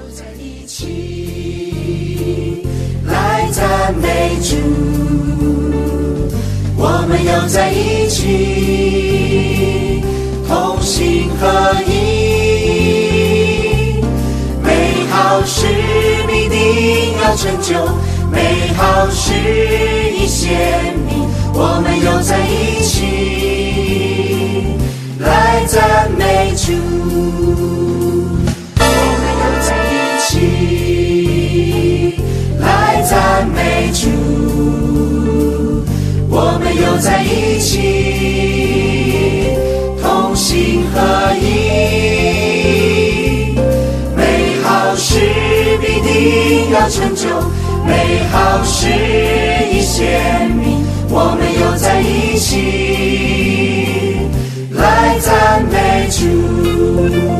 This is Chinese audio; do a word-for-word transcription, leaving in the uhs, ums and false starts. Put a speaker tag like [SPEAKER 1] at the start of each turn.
[SPEAKER 1] 在一起来赞美主，我们又在一起同心合一，美好事必定要成就，美好事已显明，我们又在一起来赞美主，我们又在一起来赞美主，我们又在一起同心合一，美好事必定要成就，美好事已显明，我们又在一起来赞美主。